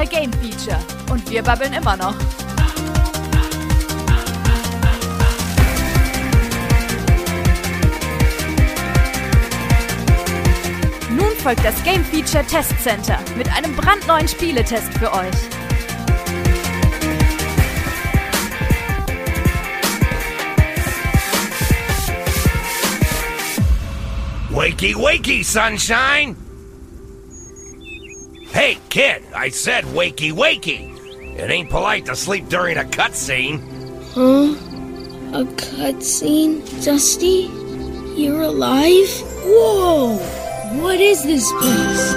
Game Feature. Und wir babbeln immer noch. Nun folgt das Game Feature Test Center mit einem brandneuen Spieletest für euch. Wakey, wakey, sunshine! Hey, kid, I said wakey, wakey. It ain't polite to sleep during a cutscene. Huh? A cutscene? Dusty? You're alive? Whoa! What is this place?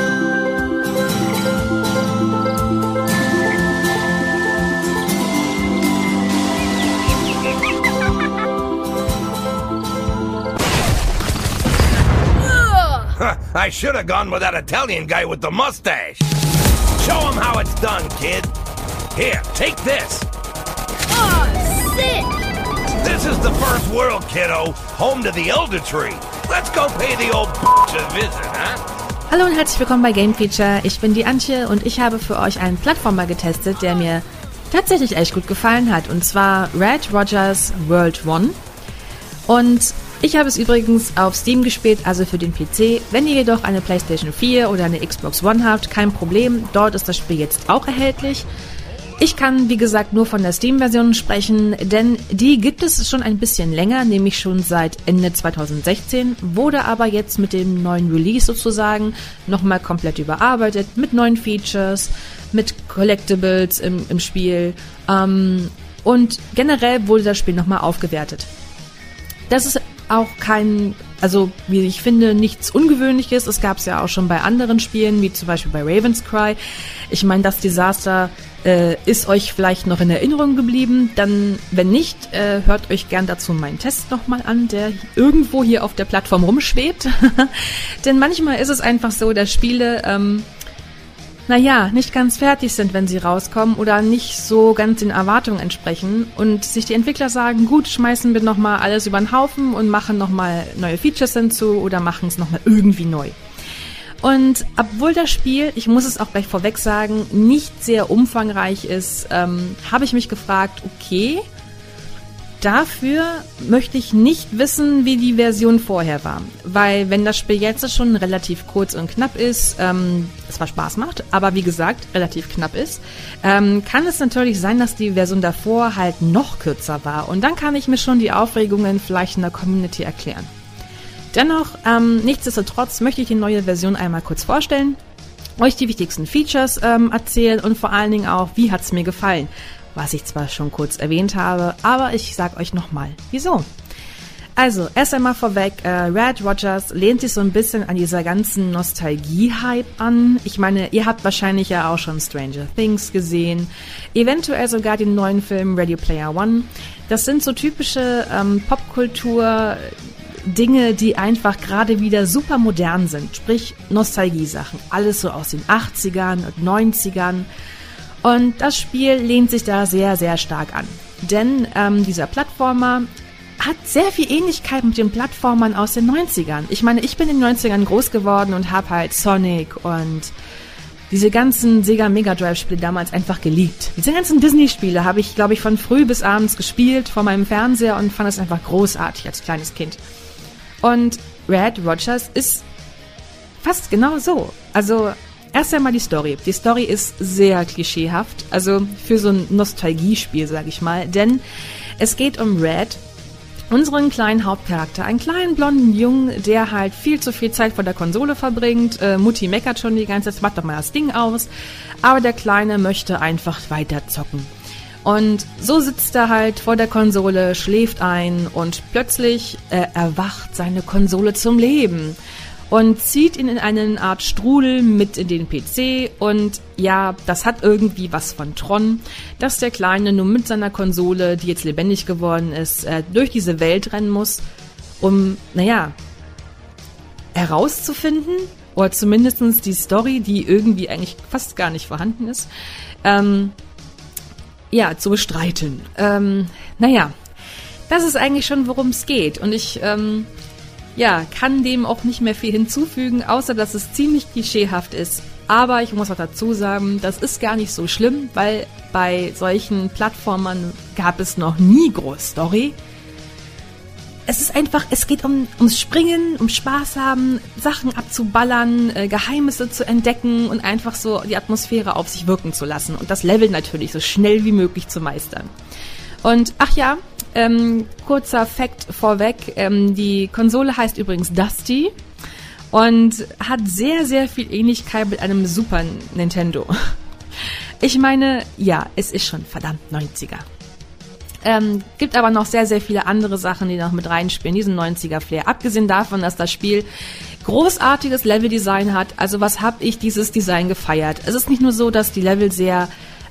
I should have gone with that Italian guy with the mustache. Show him how it's done, kid. Here, take this. Oh, sick! This is the first world, kiddo. Home to the Elder Tree. Let's go pay the old bitch a visit, huh? Hallo und herzlich willkommen bei Game Feature. Ich bin die Antje und ich habe für euch einen Plattformer getestet, der mir tatsächlich echt gut gefallen hat. Und zwar Red Rogers World 1. Und ich habe es übrigens auf Steam gespielt, also für den PC. Wenn ihr jedoch eine PlayStation 4 oder eine Xbox One habt, kein Problem. Dort ist das Spiel jetzt auch erhältlich. Ich kann, wie gesagt, nur von der Steam-Version sprechen, denn die gibt es schon ein bisschen länger, nämlich schon seit Ende 2016, wurde aber jetzt mit dem neuen Release sozusagen nochmal komplett überarbeitet, mit neuen Features, mit Collectibles im Spiel und generell wurde das Spiel nochmal aufgewertet. Das ist auch wie ich finde, nichts Ungewöhnliches. Es gab es ja auch schon bei anderen Spielen, wie zum Beispiel bei Raven's Cry. Ich meine, das Desaster ist euch vielleicht noch in Erinnerung geblieben. Dann, wenn nicht, hört euch gern dazu meinen Test nochmal an, der irgendwo hier auf der Plattform rumschwebt. Denn manchmal ist es einfach so, dass Spiele nicht ganz fertig sind, wenn sie rauskommen oder nicht so ganz den Erwartungen entsprechen und sich die Entwickler sagen, gut, schmeißen wir nochmal alles über den Haufen und machen nochmal neue Features hinzu oder machen es nochmal irgendwie neu. Und obwohl das Spiel, ich muss es auch gleich vorweg sagen, nicht sehr umfangreich ist, habe ich mich gefragt, okay, dafür möchte ich nicht wissen, wie die Version vorher war. Weil wenn das Spiel jetzt schon relativ kurz und knapp ist, es zwar Spaß macht, aber wie gesagt, relativ knapp ist, kann es natürlich sein, dass die Version davor halt noch kürzer war. Und dann kann ich mir schon die Aufregungen vielleicht in der Community erklären. Dennoch, nichtsdestotrotz möchte ich die neue Version einmal kurz vorstellen, euch die wichtigsten Features erzählen und vor allen Dingen auch, wie hat es mir gefallen. Was ich zwar schon kurz erwähnt habe, aber ich sag euch nochmal, wieso. Also, erst einmal vorweg, Red Rogers lehnt sich so ein bisschen an dieser ganzen Nostalgie-Hype an. Ich meine, ihr habt wahrscheinlich ja auch schon Stranger Things gesehen, eventuell sogar den neuen Film Ready Player One. Das sind so typische Popkultur-Dinge, die einfach gerade wieder super modern sind, sprich Nostalgie-Sachen. Alles so aus den 80ern und 90ern. Und das Spiel lehnt sich da sehr, sehr stark an. Denn dieser Plattformer hat sehr viel Ähnlichkeit mit den Plattformern aus den 90ern. Ich meine, ich bin in den 90ern groß geworden und habe halt Sonic und diese ganzen Sega Mega Drive Spiele damals einfach geliebt. Diese ganzen Disney-Spiele habe ich, glaube ich, von früh bis abends gespielt vor meinem Fernseher und fand es einfach großartig als kleines Kind. Und Red Rogers ist fast genau so. Also erst einmal die Story. Die Story ist sehr klischeehaft, also für so ein Nostalgiespiel, sag ich mal, denn es geht um Red, unseren kleinen Hauptcharakter, einen kleinen blonden Jungen, der halt viel zu viel Zeit vor der Konsole verbringt. Mutti meckert schon die ganze Zeit, mach doch mal das Ding aus, aber der Kleine möchte einfach weiter zocken. Und so sitzt er halt vor der Konsole, schläft ein und plötzlich erwacht seine Konsole zum Leben. Und zieht ihn in eine Art Strudel mit in den PC und ja, das hat irgendwie was von Tron, dass der Kleine nur mit seiner Konsole, die jetzt lebendig geworden ist, durch diese Welt rennen muss, um, herauszufinden, oder zumindest die Story, die irgendwie eigentlich fast gar nicht vorhanden ist, zu bestreiten. Das ist eigentlich schon, worum es geht und ich, kann dem auch nicht mehr viel hinzufügen, außer dass es ziemlich klischeehaft ist. Aber ich muss auch dazu sagen, das ist gar nicht so schlimm, weil bei solchen Plattformern gab es noch nie groß Story. Es ist einfach, es geht ums Springen, um Spaß haben, Sachen abzuballern, Geheimnisse zu entdecken und einfach so die Atmosphäre auf sich wirken zu lassen und das Level natürlich so schnell wie möglich zu meistern. Und ach ja, kurzer Fact vorweg, die Konsole heißt übrigens Dusty und hat sehr, sehr viel Ähnlichkeit mit einem Super Nintendo. Ich meine, ja, es ist schon verdammt 90er. Gibt aber noch sehr, sehr viele andere Sachen, die noch mit reinspielen, diesen 90er-Flair. Abgesehen davon, dass das Spiel großartiges Leveldesign hat, also was habe ich dieses Design gefeiert. Es ist nicht nur so, dass die Level sehr,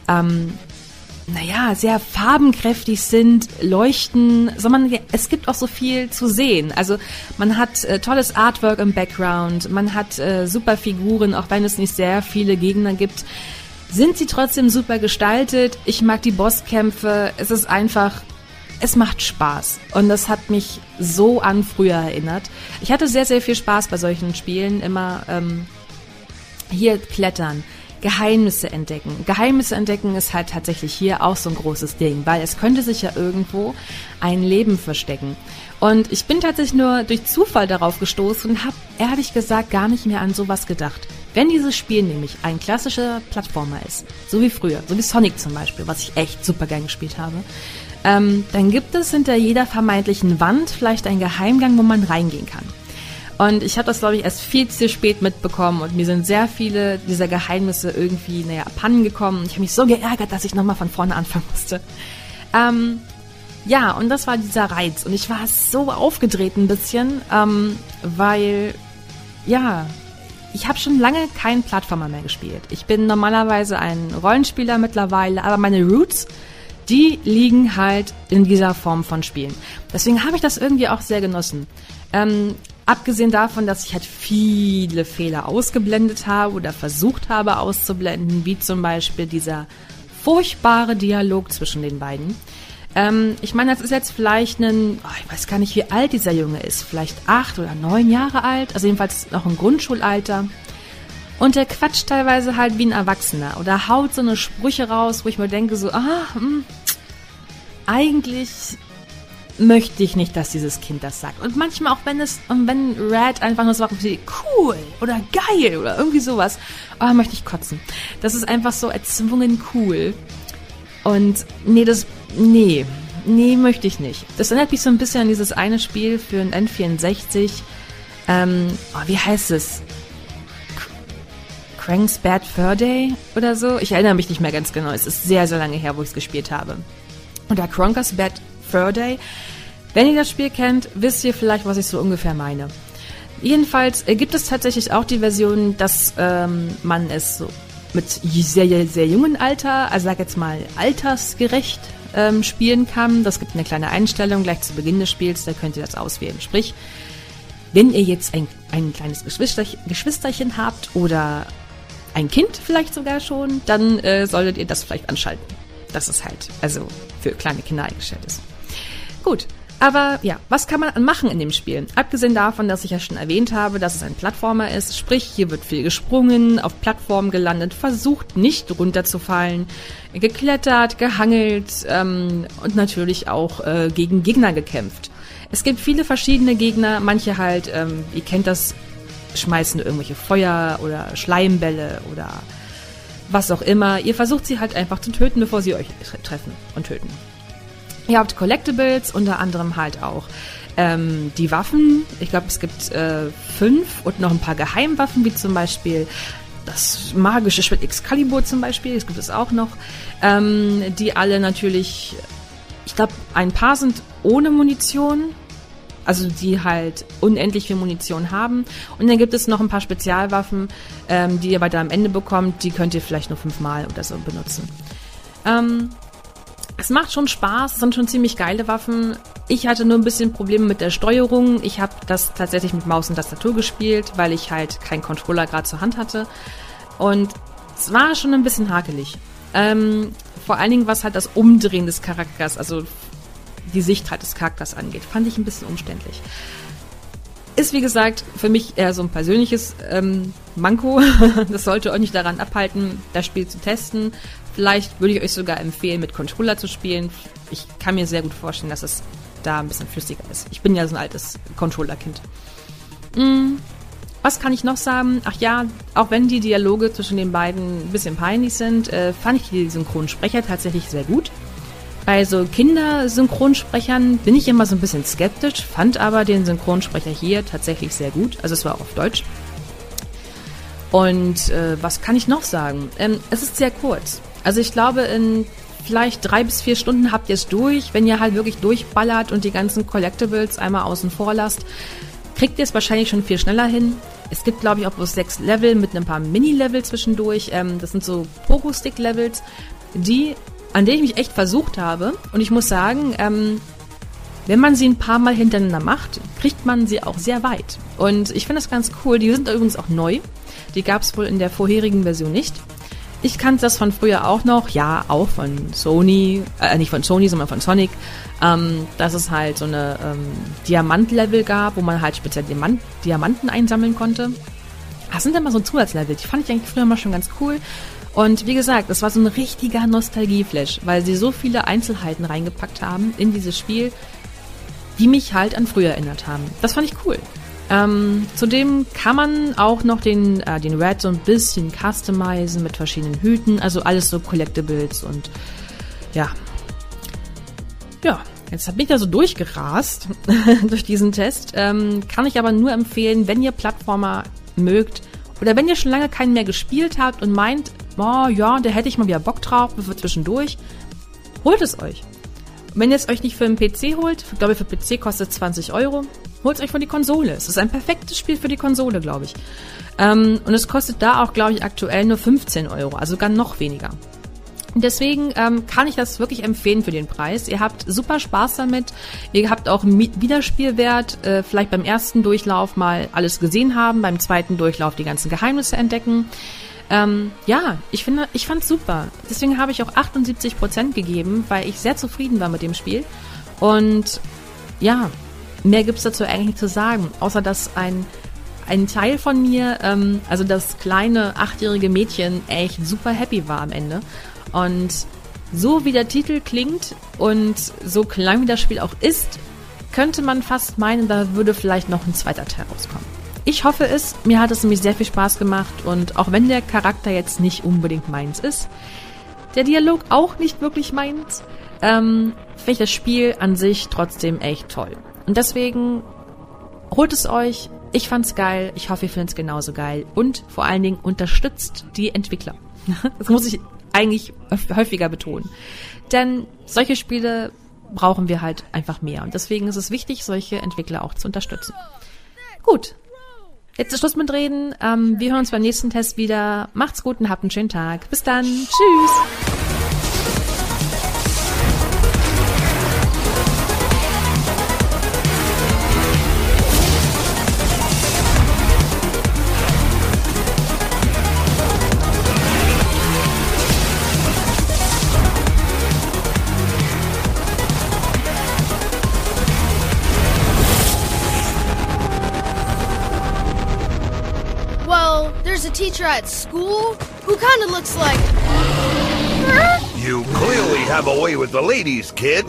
sehr farbenkräftig sind, leuchten, sondern es gibt auch so viel zu sehen. Also man hat tolles Artwork im Background, man hat super Figuren, auch wenn es nicht sehr viele Gegner gibt. Sind sie trotzdem super gestaltet? Ich mag die Bosskämpfe. Es ist einfach, es macht Spaß. Und das hat mich so an früher erinnert. Ich hatte sehr, sehr viel Spaß bei solchen Spielen. Immer hier klettern, Geheimnisse entdecken. Geheimnisse entdecken ist halt tatsächlich hier auch so ein großes Ding, weil es könnte sich ja irgendwo ein Leben verstecken. Und ich bin tatsächlich nur durch Zufall darauf gestoßen und habe ehrlich gesagt gar nicht mehr an sowas gedacht. Wenn dieses Spiel nämlich ein klassischer Plattformer ist, so wie früher, so wie Sonic zum Beispiel, was ich echt super gern gespielt habe, dann gibt es hinter jeder vermeintlichen Wand vielleicht einen Geheimgang, wo man reingehen kann. Und ich habe das, glaube ich, erst viel zu spät mitbekommen und mir sind sehr viele dieser Geheimnisse irgendwie, abhanden gekommen. Ich habe mich so geärgert, dass ich nochmal von vorne anfangen musste. Ja, und das war dieser Reiz. Und ich war so aufgedreht ein bisschen, weil, ja, ich habe schon lange keinen Plattformer mehr gespielt. Ich bin normalerweise ein Rollenspieler mittlerweile, aber meine Roots, die liegen halt in dieser Form von Spielen. Deswegen habe ich das irgendwie auch sehr genossen. Abgesehen davon, dass ich halt viele Fehler ausgeblendet habe oder versucht habe auszublenden, wie zum Beispiel dieser furchtbare Dialog zwischen den beiden. Ich meine, das ist jetzt vielleicht ich weiß gar nicht, wie alt dieser Junge ist, vielleicht 8 oder 9 Jahre alt, also jedenfalls noch im Grundschulalter. Und der quatscht teilweise halt wie ein Erwachsener oder haut so eine Sprüche raus, wo ich mir denke so, eigentlich möchte ich nicht, dass dieses Kind das sagt. Und manchmal auch, wenn Red einfach nur sagt, cool oder geil oder irgendwie sowas, möchte ich kotzen. Das ist einfach so erzwungen cool. Und nee, möchte ich nicht. Das erinnert mich so ein bisschen an dieses eine Spiel für ein N64. Wie heißt es? Crank's Bad Fur Day oder so? Ich erinnere mich nicht mehr ganz genau. Es ist sehr, sehr lange her, wo ich es gespielt habe. Und der Crank's Bad Fur Day, wenn ihr das Spiel kennt, wisst ihr vielleicht, was ich so ungefähr meine. Jedenfalls gibt es tatsächlich auch die Version, dass man es so mit sehr, sehr jungen Alter, also sag jetzt mal altersgerecht spielen kann. Das gibt eine kleine Einstellung gleich zu Beginn des Spiels, da könnt ihr das auswählen. Sprich, wenn ihr jetzt ein kleines Geschwisterchen habt oder ein Kind vielleicht sogar schon, dann solltet ihr das vielleicht anschalten. Das ist halt also für kleine Kinder eingestellt ist. Gut. Aber ja, was kann man machen in dem Spiel? Abgesehen davon, dass ich ja schon erwähnt habe, dass es ein Plattformer ist, sprich, hier wird viel gesprungen, auf Plattformen gelandet, versucht nicht runterzufallen, geklettert, gehangelt und natürlich auch gegen Gegner gekämpft. Es gibt viele verschiedene Gegner, manche halt, ihr kennt das, schmeißen irgendwelche Feuer oder Schleimbälle oder was auch immer. Ihr versucht sie halt einfach zu töten, bevor sie euch treffen und töten. Ihr habt Collectibles, unter anderem halt auch die Waffen. Ich glaube, es gibt 5 und noch ein paar Geheimwaffen, wie zum Beispiel das magische Schwert Excalibur zum Beispiel. Das gibt es auch noch. Die alle natürlich, ich glaube, ein paar sind ohne Munition. Also die halt unendlich viel Munition haben. Und dann gibt es noch ein paar Spezialwaffen, die ihr weiter am Ende bekommt. Die könnt ihr vielleicht nur 5-mal oder so benutzen. Es macht schon Spaß, es sind schon ziemlich geile Waffen. Ich hatte nur ein bisschen Probleme mit der Steuerung. Ich habe das tatsächlich mit Maus und Tastatur gespielt, weil ich halt keinen Controller gerade zur Hand hatte. Und es war schon ein bisschen hakelig. Vor allen Dingen, was halt das Umdrehen des Charakters, also die Sicht halt des Charakters angeht, fand ich ein bisschen umständlich. Ist, wie gesagt, für mich eher so ein persönliches Manko. Das sollte euch nicht daran abhalten, das Spiel zu testen. Vielleicht würde ich euch sogar empfehlen, mit Controller zu spielen. Ich kann mir sehr gut vorstellen, dass es da ein bisschen flüssiger ist. Ich bin ja so ein altes Controller-Kind. Was kann ich noch sagen? Ach ja, auch wenn die Dialoge zwischen den beiden ein bisschen peinlich sind, fand ich die Synchronsprecher tatsächlich sehr gut. Bei so Kindersynchronsprechern bin ich immer so ein bisschen skeptisch, fand aber den Synchronsprecher hier tatsächlich sehr gut. Also es war auch auf Deutsch. Und was kann ich noch sagen? Es ist sehr kurz. Also ich glaube, in vielleicht 3 bis 4 Stunden habt ihr es durch. Wenn ihr halt wirklich durchballert und die ganzen Collectibles einmal außen vor lasst, kriegt ihr es wahrscheinlich schon viel schneller hin. Es gibt, glaube ich, auch bloß 6 Level mit ein paar Mini-Level zwischendurch. Das sind so Pogo-Stick-Levels, an denen ich mich echt versucht habe. Und ich muss sagen, wenn man sie ein paar Mal hintereinander macht, kriegt man sie auch sehr weit. Und ich finde das ganz cool. Die sind übrigens auch neu. Die gab es wohl in der vorherigen Version nicht. Ich kannte das von früher auch noch. Ja, auch von Sony. Nicht von Sony, sondern von Sonic. Dass es halt so eine Diamant-Level gab, wo man halt speziell Diamanten einsammeln konnte. Das sind immer so Zusatzlevel. Die fand ich eigentlich früher mal schon ganz cool. Und wie gesagt, das war so ein richtiger Nostalgie-Flash, weil sie so viele Einzelheiten reingepackt haben in dieses Spiel, die mich halt an früher erinnert haben. Das fand ich cool. Zudem kann man auch noch den Red so ein bisschen customizen mit verschiedenen Hüten, also alles so Collectibles und ja, jetzt bin ich da so durchgerast durch diesen Test. Kann ich aber nur empfehlen, wenn ihr Plattformer mögt oder wenn ihr schon lange keinen mehr gespielt habt und meint, oh ja, da hätte ich mal wieder Bock drauf, für zwischendurch, holt es euch. Und wenn ihr es euch nicht für einen PC holt, ich glaube für PC kostet 20 €, holt es euch für die Konsole. Es ist ein perfektes Spiel für die Konsole, glaube ich. Und es kostet da auch, glaube ich, aktuell nur 15 €, also gar noch weniger. Und deswegen kann ich das wirklich empfehlen für den Preis. Ihr habt super Spaß damit. Ihr habt auch einen Wiederspielwert. Vielleicht beim ersten Durchlauf mal alles gesehen haben, beim zweiten Durchlauf die ganzen Geheimnisse entdecken. Ich fand's super. Deswegen habe ich auch 78% gegeben, weil ich sehr zufrieden war mit dem Spiel. Und ja, mehr gibt's dazu eigentlich nicht zu sagen, außer dass ein Teil von mir, also das kleine 8-jährige Mädchen, echt super happy war am Ende. Und so wie der Titel klingt und so klein wie das Spiel auch ist, könnte man fast meinen, da würde vielleicht noch ein zweiter Teil rauskommen. Ich hoffe es, mir hat es nämlich sehr viel Spaß gemacht und auch wenn der Charakter jetzt nicht unbedingt meins ist, der Dialog auch nicht wirklich meins, finde ich das Spiel an sich trotzdem echt toll. Und deswegen holt es euch, ich fand's geil, ich hoffe, ihr findet es genauso geil und vor allen Dingen unterstützt die Entwickler. Das muss ich eigentlich häufiger betonen. Denn solche Spiele brauchen wir halt einfach mehr. Und deswegen ist es wichtig, solche Entwickler auch zu unterstützen. Gut, jetzt ist Schluss mit Reden. Wir hören uns beim nächsten Test wieder. Macht's gut und habt einen schönen Tag. Bis dann. Tschüss. There's a teacher at school who kind of looks like... You clearly have a way with the ladies, kid.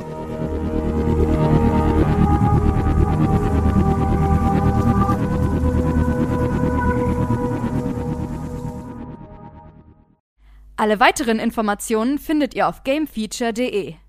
Alle weiteren Informationen findet ihr auf gamefeature.de.